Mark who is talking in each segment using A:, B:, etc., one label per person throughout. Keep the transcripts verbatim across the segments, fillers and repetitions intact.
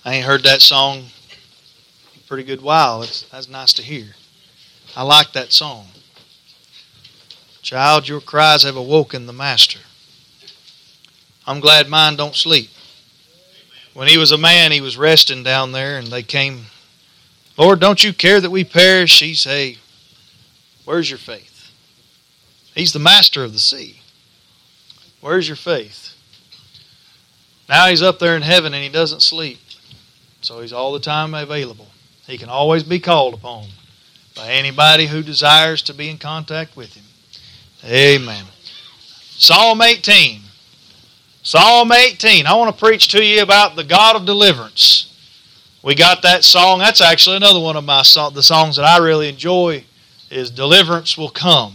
A: I ain't heard that song in a pretty good while. It's, that's nice to hear. I like that song. Child, your cries have awoken the Master. I'm glad mine don't sleep. When he was a man, he was resting down there, and they came, Lord, don't you care that we perish? He say, where's your faith? He's the master of the sea. Where's your faith? Now he's up there in heaven, and he doesn't sleep. So he's all the time available. He can always be called upon by anybody who desires to be in contact with him. Amen. Psalm eighteen. Psalm eighteen. I want to preach to you about the God of deliverance. We got that song. That's actually another one of my the songs that I really enjoy is Deliverance Will Come.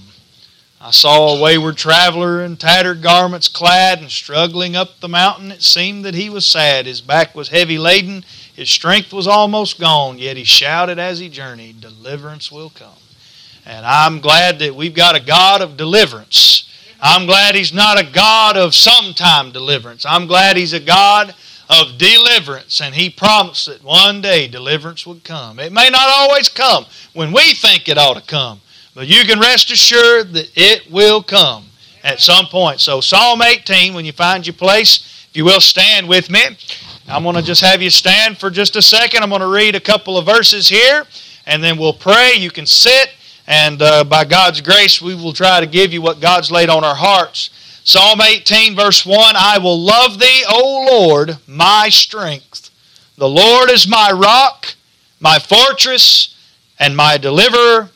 A: I saw a wayward traveler in tattered garments clad and struggling up the mountain. It seemed that he was sad. His back was heavy laden. His strength was almost gone. Yet he shouted as he journeyed, deliverance will come. And I'm glad that we've got a God of deliverance. I'm glad He's not a God of sometime deliverance. I'm glad He's a God of deliverance. And He promised that one day deliverance would come. It may not always come when we think it ought to come. But you can rest assured that it will come at some point. So Psalm eighteen, when you find your place, if you will stand with me. I'm going to just have you stand for just a second. I'm going to read a couple of verses here, and then we'll pray. You can sit, and uh, by God's grace, we will try to give you what God's laid on our hearts. Psalm eighteen, verse one, I will love Thee, O Lord, my strength. The Lord is my rock, my fortress, and my deliverer,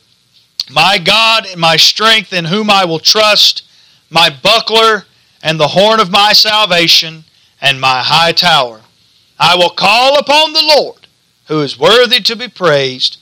A: my God and my strength in whom I will trust, my buckler and the horn of my salvation, and my high tower. I will call upon the Lord, who is worthy to be praised.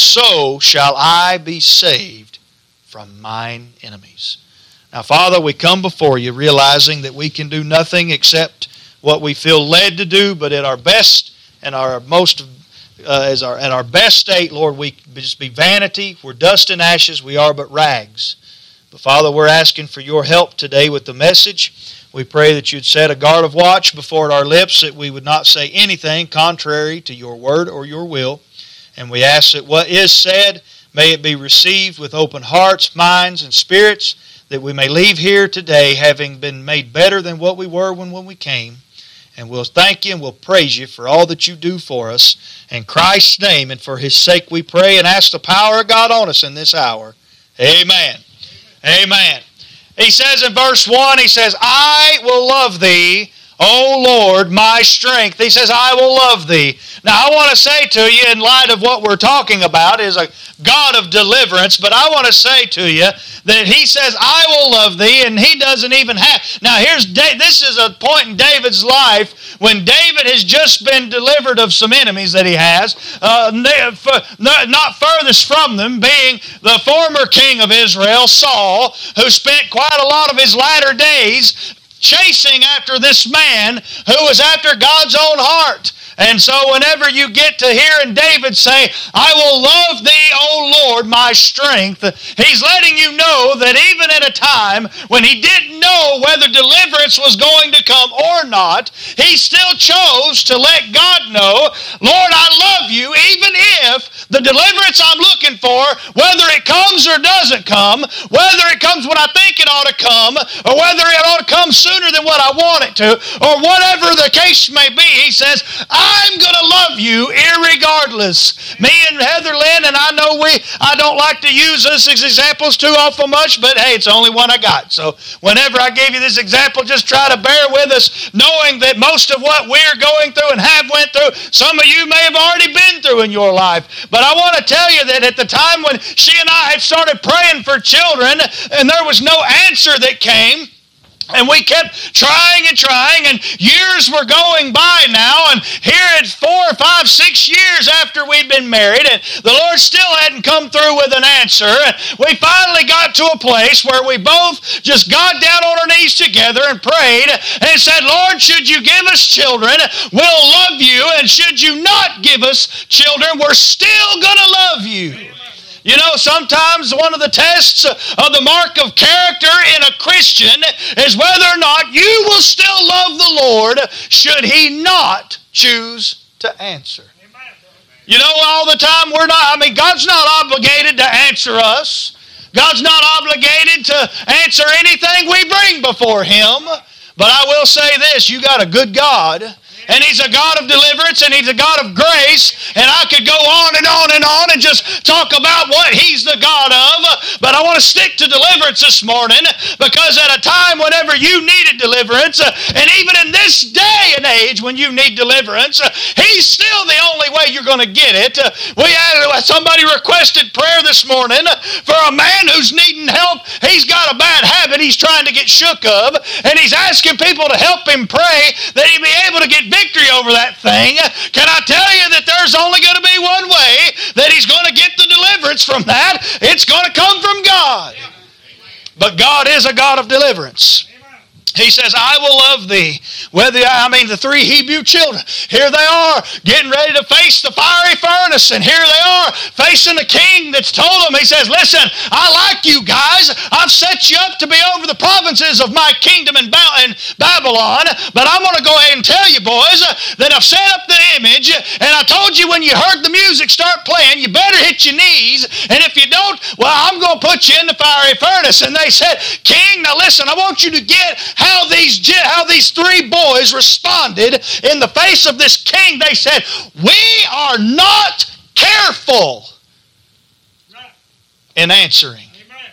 A: So shall I be saved from mine enemies. Now, Father, we come before you realizing that we can do nothing except what we feel led to do, but at our best and our most uh, as our at our best state, Lord, we just be vanity. We're dust and ashes. We are but rags. But Father, we're asking for your help today with the message. We pray that you'd set a guard of watch before our lips, that we would not say anything contrary to your word or your will. And we ask that what is said, may it be received with open hearts, minds, and spirits, that we may leave here today having been made better than what we were when, when we came. And we'll thank you and we'll praise you for all that you do for us. In Christ's name and for His sake we pray and ask the power of God on us in this hour. Amen. Amen. He says in verse one, he says, I will love Thee, O Lord, my strength. He says, I will love Thee. Now, I want to say to you, in light of what we're talking about, is a God of deliverance, but I want to say to you that He says, I will love Thee, and He doesn't even have... Now, here's this is a point in David's life when David has just been delivered of some enemies that he has, uh, not furthest from them being the former king of Israel, Saul, who spent quite a lot of his latter days chasing after this man who was after God's own heart. And so whenever you get to hearing David say, I will love Thee, O Lord, my strength, he's letting you know that even at a time when he didn't know whether deliverance was going to come or not, he still chose to let God know, Lord, I love you, even if the deliverance I'm looking for, whether it comes or doesn't come, whether it comes when I think it ought to come, or whether it ought to come sooner than what I want it to, or whatever the case may be, he says, I'm going to love you irregardless. Me and Heather Lynn, and I know we, I don't like to use this as examples too awful much, but hey, it's the only one I got. So whenever I gave you this example, just try to bear with us, knowing that most of what we're going through and have went through, some of you may have already been through in your life. But I want to tell you that at the time when she and I had started praying for children, and there was no answer that came, and we kept trying and trying, and years were going by now, and here it's four, five, six years after we'd been married, and the Lord still hadn't come through with an answer. And we finally got to a place where we both just got down on our knees together and prayed and said, Lord, should you give us children, we'll love you, and should you not give us children, we're still going to love you. You know, sometimes one of the tests of the mark of character in a Christian is whether or not you will still love the Lord should He not choose to answer. You know, all the time we're not, I mean, God's not obligated to answer us. God's not obligated to answer anything we bring before Him. But I will say this, you got a good God. And He's a God of deliverance, and He's a God of grace. And I could go on and on and on and just talk about what He's the God of. But I want to stick to deliverance this morning, because at a time whenever you needed deliverance, and even in this day and age when you need deliverance, He's still the only way you're going to get it. We had somebody requested prayer this morning for a man who's needing help. He's got a bad habit he's trying to get shook of, and he's asking people to help him pray that he be able to get victory over that thing. Can I tell you that there's only going to be one way that he's going to get the deliverance from that? It's going to come from God. But God is a God of deliverance. He says, I will love thee. Whether I mean the three Hebrew children, here they are getting ready to face the fiery furnace, and here they are facing the king that's told them. He says, listen, I like you guys. I've set you up to be over the provinces of my kingdom in Babylon, but I'm going to go ahead and tell you, boys, that I've set up the image, and I told you when you heard the music start playing, you better hit your knees, and if you don't, well, I'm going to put you in the fiery furnace. And they said, King, now listen, I want you to get how these, how these three boys responded in the face of this king. They said, we are not careful in answering.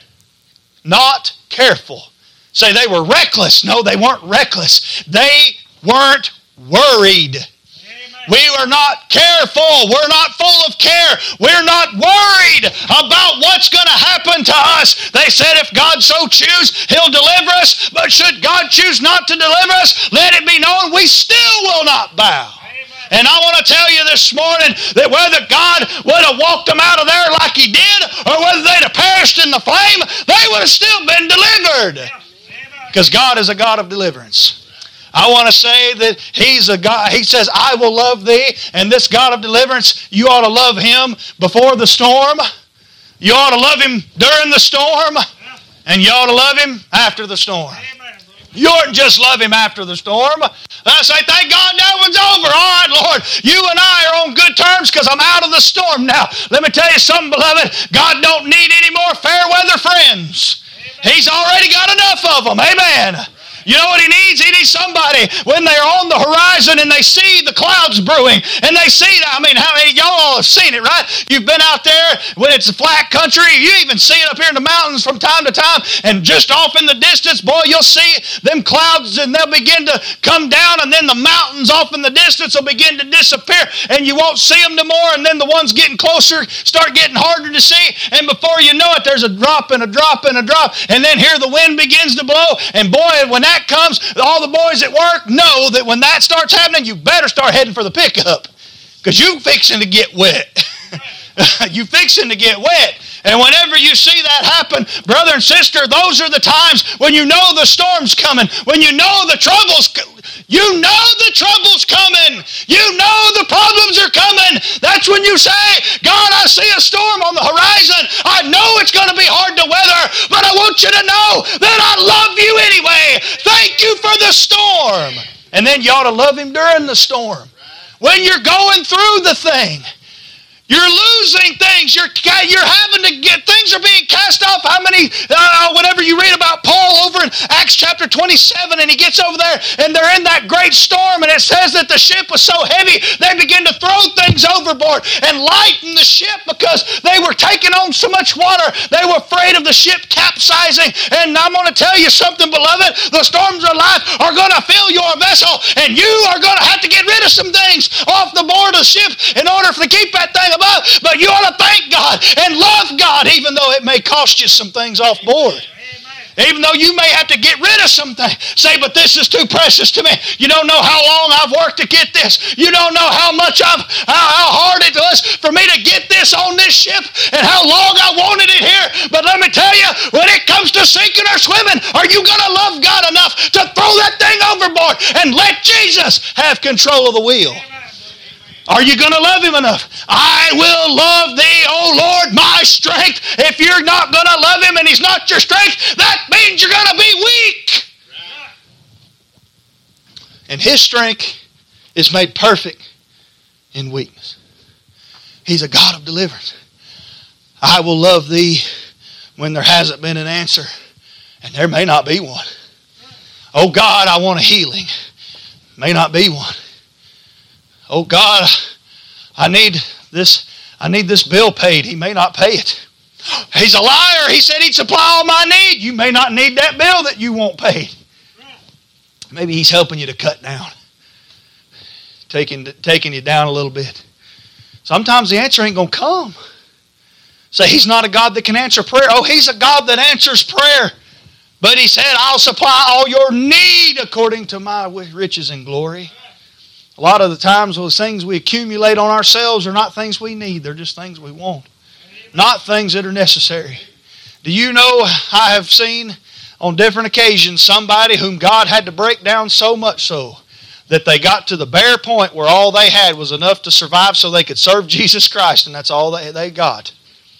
A: Not careful. Say they were reckless. No, they weren't reckless. They weren't worried. We are not careful. We're not full of care. We're not worried about what's going to happen to us. They said if God so choose, He'll deliver us. But should God choose not to deliver us, let it be known we still will not bow. And I want to tell you this morning that whether God would have walked them out of there like He did, or whether they'd have perished in the flame, they would have still been delivered. Because God is a God of deliverance. I want to say that He's a God. He says, I will love thee. And this God of deliverance, you ought to love Him before the storm. You ought to love Him during the storm. And you ought to love Him after the storm. You oughtn't just love Him after the storm. I say, thank God that one's over. All right, Lord, you and I are on good terms because I'm out of the storm now. Let me tell you something, beloved. God don't need any more fair weather friends. He's already got enough of them. Amen. You know what He needs? He needs somebody when they're on the horizon and they see the clouds brewing and they see, I mean, how many y'all all have seen it, right? You've been out there when it's a flat country. You even see it up here in the mountains from time to time, and just off in the distance, boy, you'll see them clouds and they'll begin to come down, and then the mountains off in the distance will begin to disappear and you won't see them no more, and then the ones getting closer start getting harder to see, and before you know it, there's a drop and a drop and a drop, and then here the wind begins to blow, and boy, when that comes, all the boys at work know that when that starts happening, you better start heading for the pickup, because you fixing to get wet. You fixing to get wet. And whenever you see that happen, brother and sister, those are the times when you know the storm's coming, when you know the trouble's you know the trouble's coming. You know the problems are coming. That's when you say, God, I see a storm on the horizon. I know it's going to be hard to weather, but I want you to know that I love you anyway. Thank you for the storm. And then you ought to love Him during the storm. When you're going through the thing, you're losing things. You're, you're having to get, things are being cast off. How many, uh, whenever you read about Paul over in Acts chapter twenty-seven, and he gets over there, and they're in that great storm, and it says that the ship was so heavy, they begin to throw things overboard and lighten the ship because they were taking on so much water. They were afraid of the ship capsizing. And I'm going to tell you something, beloved. The storms of life are going to fill your vessel, and you are going to have to get rid of some things off the board of the ship in order to keep that thing above. But you ought to thank God and love God, even though it may cost you some things off board. Even though you may have to get rid of some things. Say, but this is too precious to me. You don't know how long I've worked to get this. You don't know how much I've, how, how hard it was for me to get this on this ship and how long I wanted it here. But let me tell you, when it comes to sinking or swimming, are you going to love God enough to throw that thing overboard and let Jesus have control of the wheel? Are you going to love Him enough? I will love thee, O Lord, my strength. If you're not going to love Him and He's not your strength, that means you're going to be weak. And His strength is made perfect in weakness. He's a God of deliverance. I will love thee when there hasn't been an answer, and there may not be one. Oh God, I want a healing. May not be one. Oh God, I need this, I need this bill paid. He may not pay it. He's a liar. He said he'd supply all my need. You may not need that bill that you won't pay. Maybe he's helping you to cut down. Taking, taking you down a little bit. Sometimes the answer ain't going to come. Say, he's not a God that can answer prayer. Oh, he's a God that answers prayer. But he said, I'll supply all your need according to my riches and glory. A lot of the times those things we accumulate on ourselves are not things we need. They're just things we want. Not things that are necessary. Do you know, I have seen on different occasions somebody whom God had to break down so much so that they got to the bare point where all they had was enough to survive so they could serve Jesus Christ, and that's all they, they got.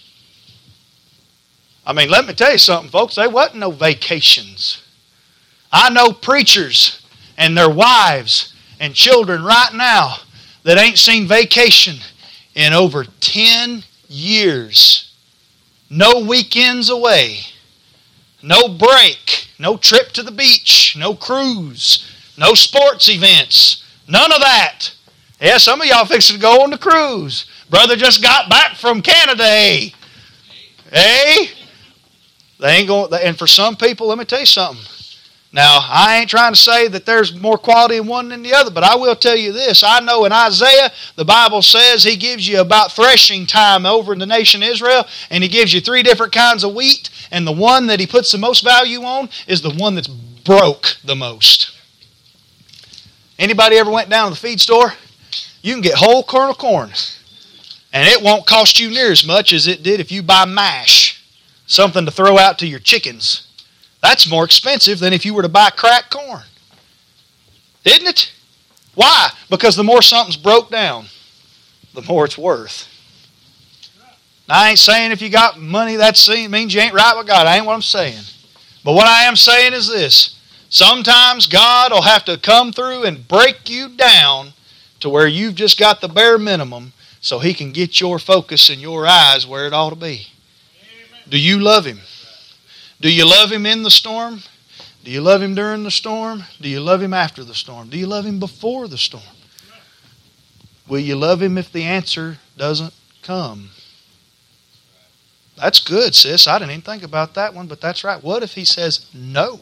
A: I mean, let me tell you something, folks. There wasn't no vacations. I know preachers and their wives and children right now that ain't seen vacation in over ten years. No weekends away. No break. No trip to the beach. No cruise. No sports events. None of that. Yeah, some of y'all fixing to go on the cruise. Brother just got back from Canada, eh? Eh? They ain't going. And for some people, let me tell you something. Now, I ain't trying to say that there's more quality in one than the other, but I will tell you this. I know in Isaiah, the Bible says he gives you about threshing time over in the nation Israel, and he gives you three different kinds of wheat, and the one that he puts the most value on is the one that's broke the most. Anybody ever went down to the feed store? You can get whole kernel corn, and it won't cost you near as much as it did if you buy mash, something to throw out to your chickens. That's more expensive than if you were to buy cracked corn. Isn't it? Why? Because the more something's broke down, the more it's worth. Now, I ain't saying if you got money, that means you ain't right with God. I ain't what I'm saying. But what I am saying is this. Sometimes God will have to come through and break you down to where you've just got the bare minimum so he can get your focus and your eyes where it ought to be. Do you love him? Do you love him in the storm? Do you love him during the storm? Do you love him after the storm? Do you love him before the storm? Will you love him if the answer doesn't come? That's good, sis. I didn't even think about that one, but that's right. What if he says no?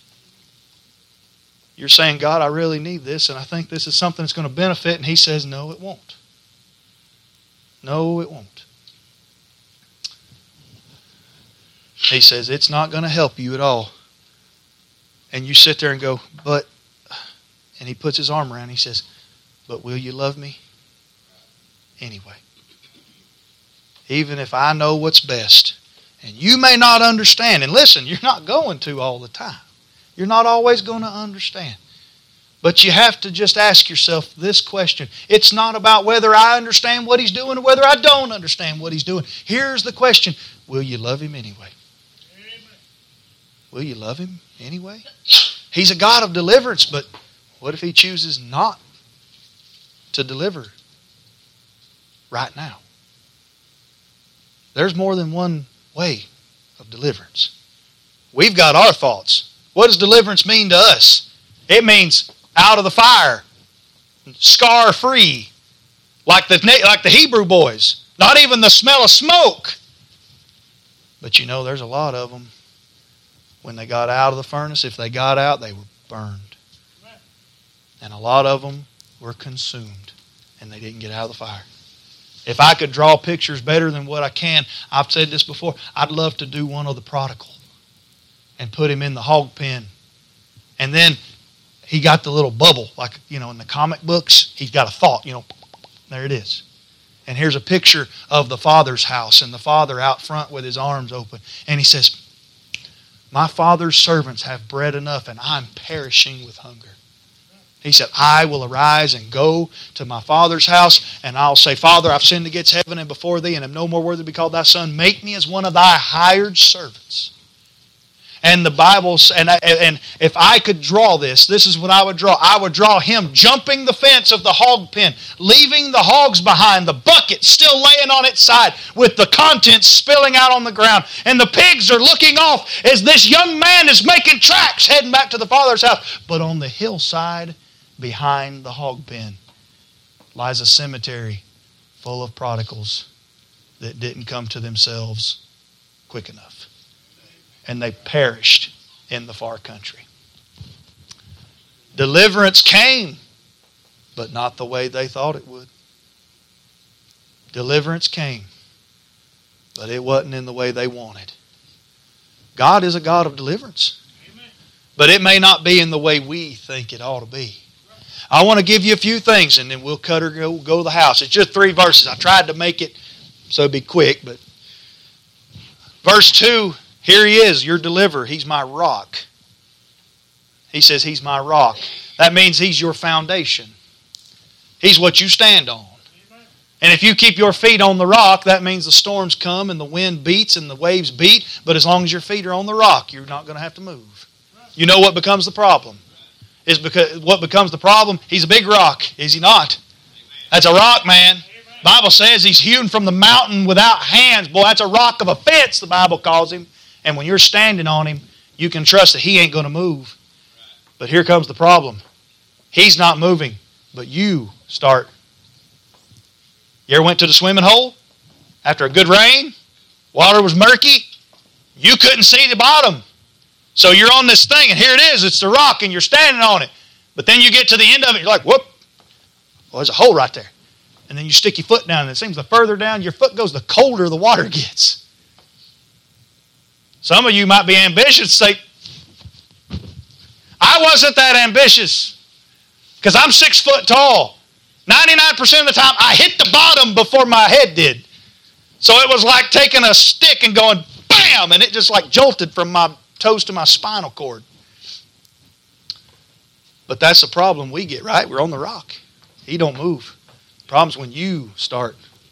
A: You're saying, God, I really need this, and I think this is something that's going to benefit, and he says, no, it won't. No, it won't. He says, it's not going to help you at all. And you sit there and go, but, and he puts his arm around and he says, but will you love me anyway? Even if I know what's best. And you may not understand. And listen, you're not going to all the time. You're not always going to understand. But you have to just ask yourself this question. It's not about whether I understand what he's doing or whether I don't understand what he's doing. Here's the question. Will you love him anyway? Will you love him anyway? He's a God of deliverance, but what if he chooses not to deliver right now? There's more than one way of deliverance. We've got our thoughts. What does deliverance mean to us? It means out of the fire, scar-free, like the, like the Hebrew boys. Not even the smell of smoke. But you know, there's a lot of them. When they got out of the furnace, if they got out, they were burned. And a lot of them were consumed, and they didn't get out of the fire. If I could draw pictures better than what I can, I've said this before, I'd love to do one of the prodigal and put him in the hog pen. And then he got the little bubble, like, you know, in the comic books, he's got a thought, you know, there it is. And here's a picture of the father's house, and the father out front with his arms open. And he says, my father's servants have bread enough, and I'm perishing with hunger. He said, I will arise and go to my father's house, and I'll say, Father, I've sinned against heaven and before thee, and am no more worthy to be called thy son. Make me as one of thy hired servants. And the Bible, and, and if I could draw this, this is what I would draw. I would draw him jumping the fence of the hog pen, leaving the hogs behind, the bucket still laying on its side with the contents spilling out on the ground. And the pigs are looking off as this young man is making tracks heading back to the Father's house. But on the hillside behind the hog pen lies a cemetery full of prodigals that didn't come to themselves quick enough. And they perished in the far country. Deliverance came, but not the way they thought it would. Deliverance came, but it wasn't in the way they wanted. God is a God of deliverance, but it may not be in the way we think it ought to be. I want to give you a few things, and then we'll cut or go, go to the house. It's just three verses. I tried to make it so it'd be quick, but verse two, here he is, your deliverer. He's my rock. He says he's my rock. That means he's your foundation. He's what you stand on. And if you keep your feet on the rock, that means the storms come and the wind beats and the waves beat. But as long as your feet are on the rock, you're not going to have to move. You know what becomes the problem? Is because what becomes the problem? He's a big rock, is he not? That's a rock, man. The Bible says he's hewn from the mountain without hands. Boy, that's a rock of offense, the Bible calls him. And when you're standing on him, you can trust that he ain't going to move. But here comes the problem. He's not moving, but you start. You ever went to the swimming hole after a good rain? Water was murky. You couldn't see the bottom. So you're on this thing, and here it is. It's the rock, and you're standing on it. But then you get to the end of it, you're like, whoop. Well, there's a hole right there. And then you stick your foot down, and it seems the further down your foot goes, the colder the water gets. Some of you might be ambitious. Say, I wasn't that ambitious because I'm six foot tall. ninety-nine percent of the time, I hit the bottom before my head did. So it was like taking a stick and going bam, and it just like jolted from my toes to my spinal cord. But that's the problem we get, right? We're on the rock. He don't move. The problem's when you start.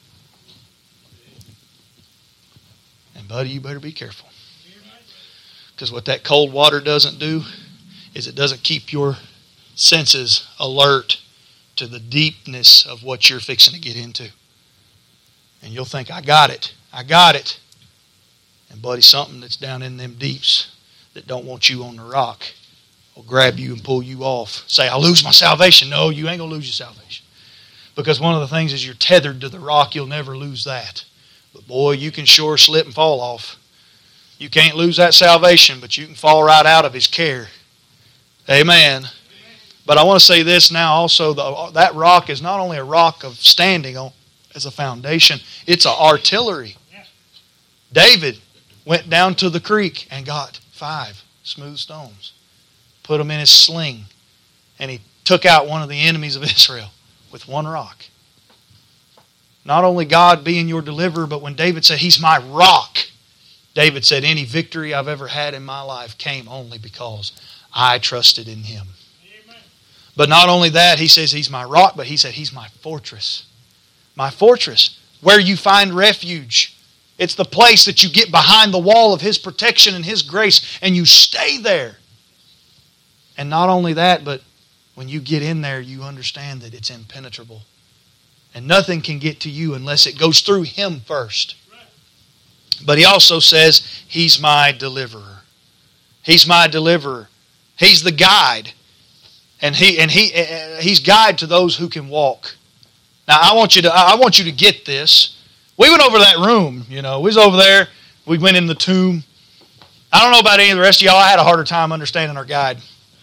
A: And buddy, you better be careful. Because what that cold water doesn't do is it doesn't keep your senses alert to the deepness of what you're fixing to get into. And you'll think, I got it. I got it. And buddy, something that's down in them deeps that don't want you on the rock will grab you and pull you off. Say, I'll lose my salvation. No, you ain't going to lose your salvation. Because one of the things is you're tethered to the rock. You'll never lose that. But boy, you can sure slip and fall off. You can't lose that salvation, but you can fall right out of his care. Amen. Amen. But I want to say this now also, the, that rock is not only a rock of standing on as a foundation, it's an artillery. David went down to the creek and got five smooth stones, put them in his sling, and he took out one of the enemies of Israel with one rock. Not only God being your deliverer, but when David said, he's my rock, David said, any victory I've ever had in my life came only because I trusted in him. Amen. But not only that, he says he's my rock, but he said he's my fortress. My fortress, where you find refuge. It's the place that you get behind the wall of his protection and his grace, and you stay there. And not only that, but when you get in there, you understand that it's impenetrable. And nothing can get to you unless it goes through him first. But he also says, he's my deliverer. He's my deliverer. He's the guide. And he and he he's guide to those who can walk. Now I want you to I want you to get this. We went over that room, you know. We was over there. We went in the tomb. I don't know about any of the rest of y'all. I had a harder time understanding our guide.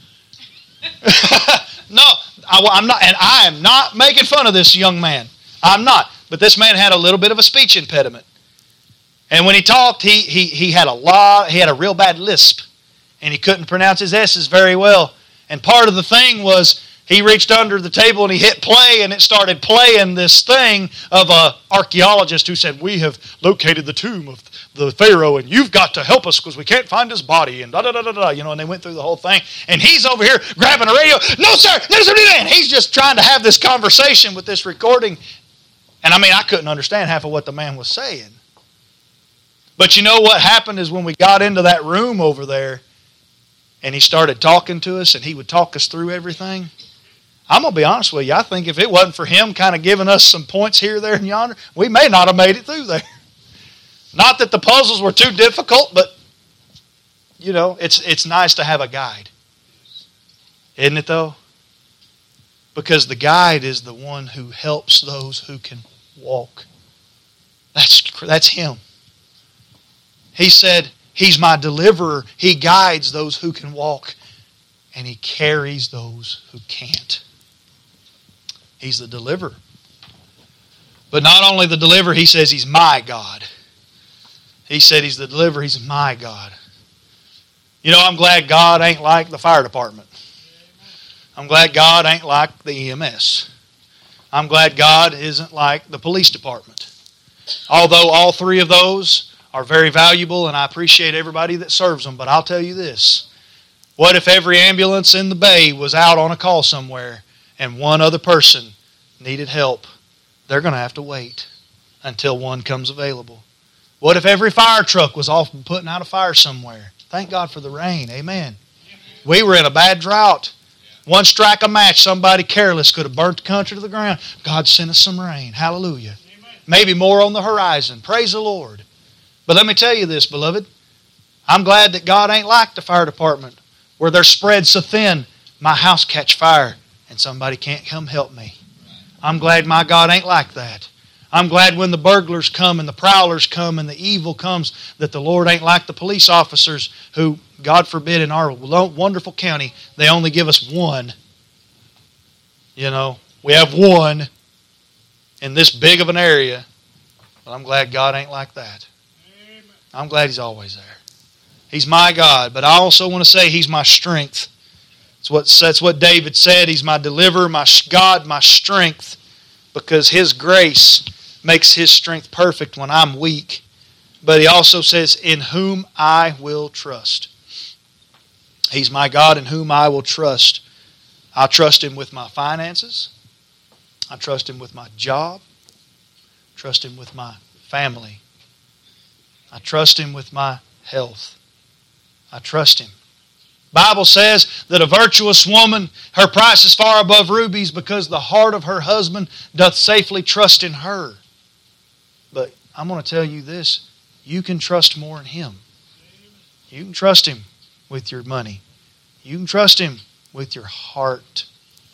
A: No, I, I'm not, and I am not making fun of this young man. I'm not. But this man had a little bit of a speech impediment. And when he talked, he he he had a lot, he had a real bad lisp. And he couldn't pronounce his S's very well. And part of the thing was he reached under the table and he hit play, and it started playing this thing of an archaeologist who said, we have located the tomb of the Pharaoh, and you've got to help us because we can't find his body, and da da da da da, you know, and they went through the whole thing. And he's over here grabbing a radio. No, sir, no, sir, and he's just trying to have this conversation with this recording. And I mean, I couldn't understand half of what the man was saying. But you know what happened is when we got into that room over there and he started talking to us and he would talk us through everything, I'm going to be honest with you, I think if it wasn't for him kind of giving us some points here, there, and yonder, we may not have made it through there. Not that the puzzles were too difficult, but, you know, it's it's nice to have a guide. Isn't it, though? Because the guide is the one who helps those who can walk. That's, that's him. He said, he's my deliverer. He guides those who can walk, and he carries those who can't. He's the deliverer. But not only the deliverer, he says he's my God. He said he's the deliverer, he's my God. You know, I'm glad God ain't like the fire department. I'm glad God ain't like the E M S. I'm glad God isn't like the police department. Although all three of those are very valuable and I appreciate everybody that serves them, but I'll tell you this. What if every ambulance in the bay was out on a call somewhere and one other person needed help? They're going to have to wait until one comes available. What if every fire truck was off putting out a fire somewhere? Thank God for the rain. Amen. We were in a bad drought. One strike of match, somebody careless could have burnt the country to the ground. God sent us some rain. Hallelujah. Maybe more on the horizon. Praise the Lord. But let me tell you this, beloved. I'm glad that God ain't like the fire department, where they're spread so thin, my house catch fire and somebody can't come help me. I'm glad my God ain't like that. I'm glad when the burglars come and the prowlers come and the evil comes that the Lord ain't like the police officers who, God forbid, in our wonderful county, they only give us one. You know, we have one in this big of an area. But I'm glad God ain't like that. I'm glad He's always there. He's my God, but I also want to say He's my strength. That's what, that's what David said. He's my deliverer, my God, my strength, because His grace makes His strength perfect when I'm weak. But He also says, in whom I will trust. He's my God in whom I will trust. I trust Him with my finances. I trust Him with my job. I trust Him with my family. I trust Him with my health. I trust Him. Bible says that a virtuous woman, her price is far above rubies because the heart of her husband doth safely trust in her. But I'm going to tell you this. You can trust more in Him. You can trust Him with your money. You can trust Him with your heart.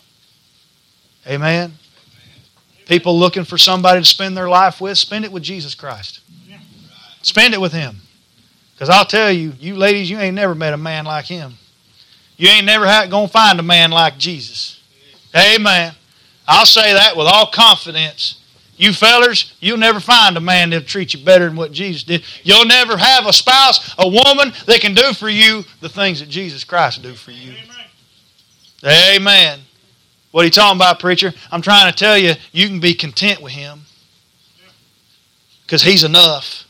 A: Amen? People looking for somebody to spend their life with, spend it with Jesus Christ. Spend it with Him. Because I'll tell you, you ladies, you ain't never met a man like Him. You ain't never going to find a man like Jesus. Amen. I'll say that with all confidence. You fellers, you'll never find a man that'll treat you better than what Jesus did. You'll never have a spouse, a woman that can do for you the things that Jesus Christ do for you. Amen. Amen. What are you talking about, preacher? I'm trying to tell you, you can be content with Him. Because He's enough.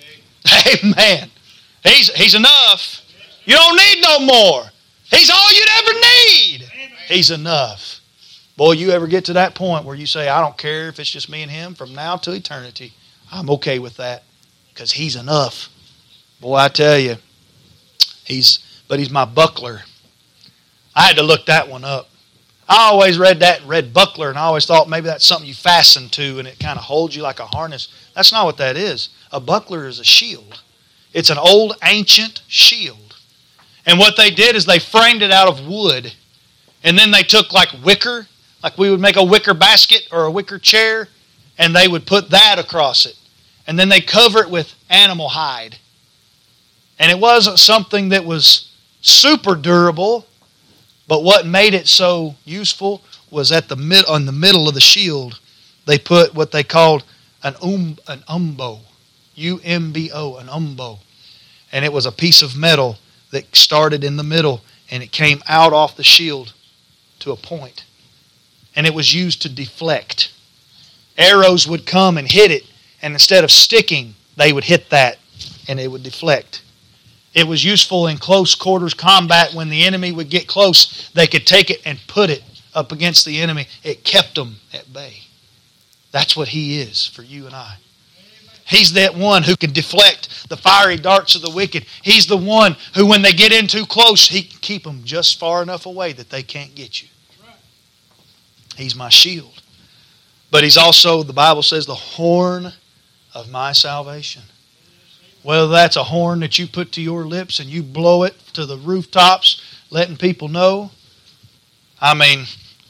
A: Amen. He's, he's enough. You don't need no more. He's all you'd ever need. He's enough. Boy, you ever get to that point where you say, I don't care if it's just me and Him from now to eternity. I'm okay with that because He's enough. Boy, I tell you, He's, but He's my buckler. I had to look that one up. I always read that, read buckler, and I always thought maybe that's something you fasten to and it kind of holds you like a harness. That's not what that is. A buckler is a shield. It's an old ancient shield. And what they did is they framed it out of wood. And then they took like wicker, like we would make a wicker basket or a wicker chair, and they would put that across it. And then they cover it with animal hide. And it wasn't something that was super durable, but what made it so useful was at the mid on the middle of the shield, they put what they called an um an umbo. U M B O, an umbo. And it was a piece of metal that started in the middle and it came out off the shield to a point. And it was used to deflect. Arrows would come and hit it, and instead of sticking, they would hit that and it would deflect. It was useful in close quarters combat. When the enemy would get close, they could take it and put it up against the enemy. It kept them at bay. That's what He is for you and I. He's that one who can deflect the fiery darts of the wicked. He's the one who, when they get in too close, He can keep them just far enough away that they can't get you. He's my shield. But He's also, the Bible says, the horn of my salvation. Whether that's a horn that you put to your lips and you blow it to the rooftops, letting people know. I mean,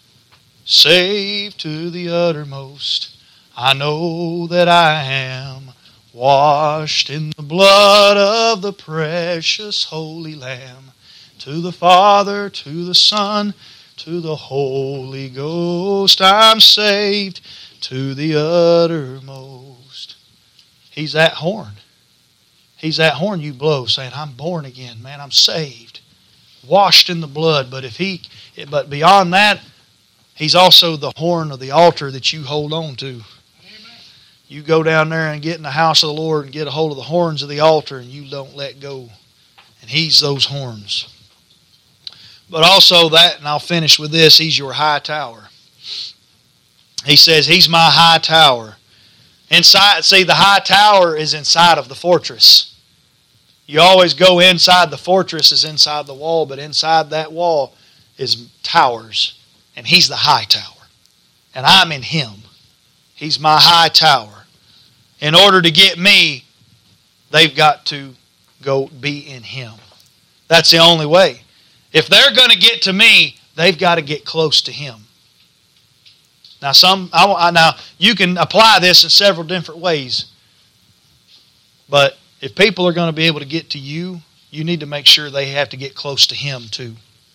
A: saved to the uttermost, I know that I am washed in the blood of the precious Holy Lamb. To the Father, to the Son, to the Holy Ghost, I'm saved to the uttermost. He's that horn. He's that horn you blow saying, I'm born again, man, I'm saved. Washed in the blood. But if he but beyond that, He's also the horn of the altar that you hold on to. Amen. You go down there and get in the house of the Lord and get a hold of the horns of the altar and you don't let go. And He's those horns. But also that, and I'll finish with this, He's your high tower. He says, He's my high tower. Inside, see, the high tower is inside of the fortress. You always go inside the fortress is inside the wall, but inside that wall is towers. And He's the high tower. And I'm in Him. He's my high tower. In order to get me, they've got to go be in Him. That's the only way. If they're going to get to me, they've got to get close to Him. Now, some I, now you can apply this in several different ways. But if people are going to be able to get to you, you need to make sure they have to get close to Him too.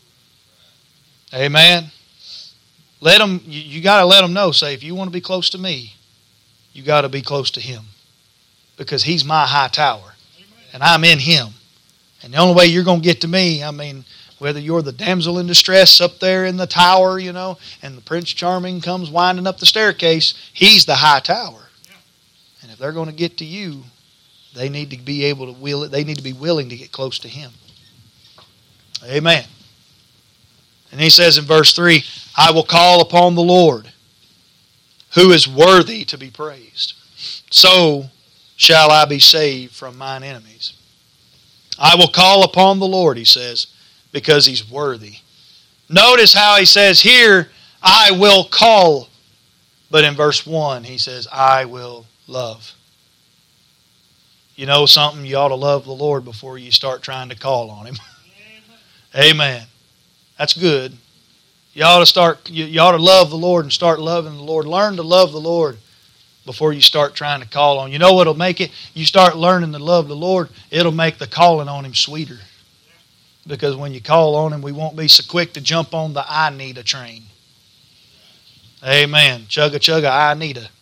A: Amen. Let them. You, you got to let them know. Say, if you want to be close to me, you got to be close to Him, because He's my high tower, and I'm in Him. And the only way you're going to get to me, I mean, whether you're the damsel in distress up there in the tower, you know, and the Prince Charming comes winding up the staircase, He's the high tower. And if they're going to get to you, they need to be able to will it. They need to be willing to get close to Him. Amen. And He says in verse three, I will call upon the Lord, who is worthy to be praised. So shall I be saved from mine enemies. I will call upon the Lord, He says, because He's worthy. Notice how He says here, I will call. But in verse one, He says, I will love. You know something? You ought to love the Lord before you start trying to call on Him. Amen. Amen. That's good. You ought to start. You, you ought to love the Lord and start loving the Lord. Learn to love the Lord before you start trying to call on. You know what'll make it? You start learning to love the Lord. It'll make the calling on Him sweeter. Because when you call on Him, we won't be so quick to jump on the I need a train. Amen. Chugga chugga, I need a.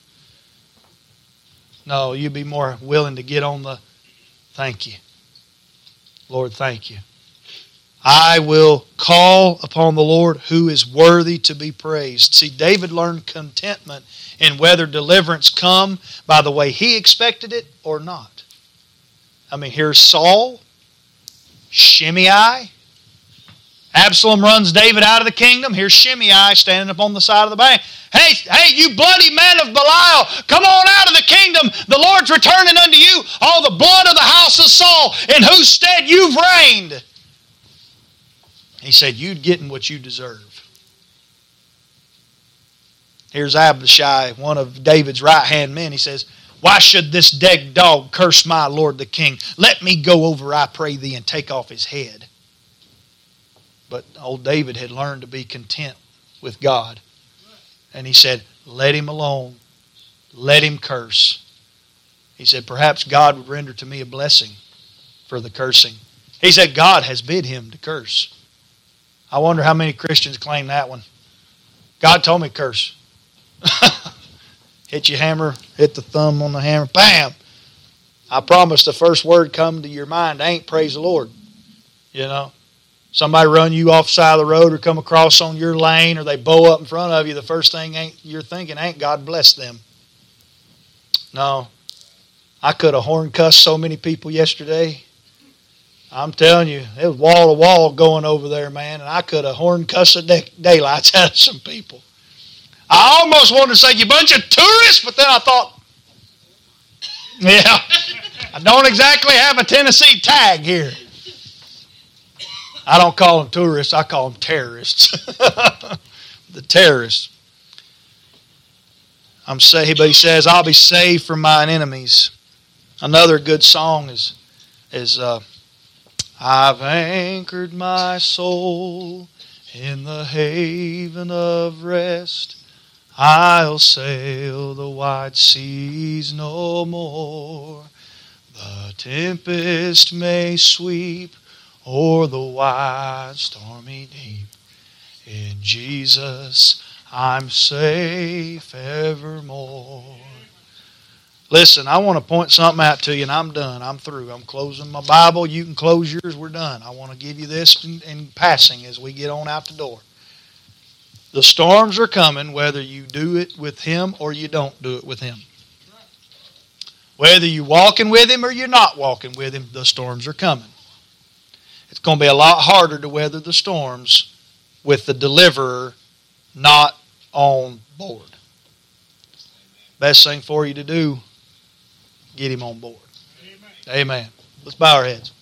A: No, you'd be more willing to get on the thank you. Lord, thank you. I will call upon the Lord who is worthy to be praised. See, David learned contentment in whether deliverance come by the way he expected it or not. I mean, here's Saul, Shimei. Absalom runs David out of the kingdom. Here's Shimei standing up on the side of the bank. Hey, hey, you bloody man of Belial, come on out of the kingdom. The Lord's returning unto you all the blood of the house of Saul, in whose stead you've reigned. He said, you'd getting what you deserve. Here's Abishai, one of David's right-hand men. He says, why should this dead dog curse my Lord the king? Let me go over, I pray thee, and take off his head. But old David had learned to be content with God. And he said, let him alone. Let him curse. He said, perhaps God would render to me a blessing for the cursing. He said, God has bid him to curse. I wonder how many Christians claim that one. God told me to curse. Hit your hammer, hit the thumb on the hammer, bam! I promise the first word come to your mind ain't praise the Lord. You know? Somebody run you off the side of the road or come across on your lane or they bow up in front of you, the first thing ain't you're thinking ain't God bless them. No. I could have horn cussed so many people yesterday. I'm telling you, it was wall to wall going over there, man, and I could have horn cussed the day- daylights out of some people. I almost wanted to say, you bunch of tourists, but then I thought, Yeah. I don't exactly have a Tennessee tag here. I don't call them tourists. I call them terrorists. The terrorists. I'm saved, but he says, I'll be saved from mine enemies. Another good song is, is uh, I've anchored my soul in the haven of rest. I'll sail the wide seas no more. The tempest may sweep o'er the wide stormy deep. In Jesus I'm safe evermore. Listen, I want to point something out to you, and I'm done. I'm through. I'm closing my Bible. You can close yours. We're done. I want to give you this in, in passing as we get on out the door. The storms are coming whether you do it with Him or you don't do it with Him. Whether you're walking with Him or you're not walking with Him, the storms are coming. It's going to be a lot harder to weather the storms with the deliverer not on board. Best thing for you to do, get him on board. Amen. Amen. Let's bow our heads.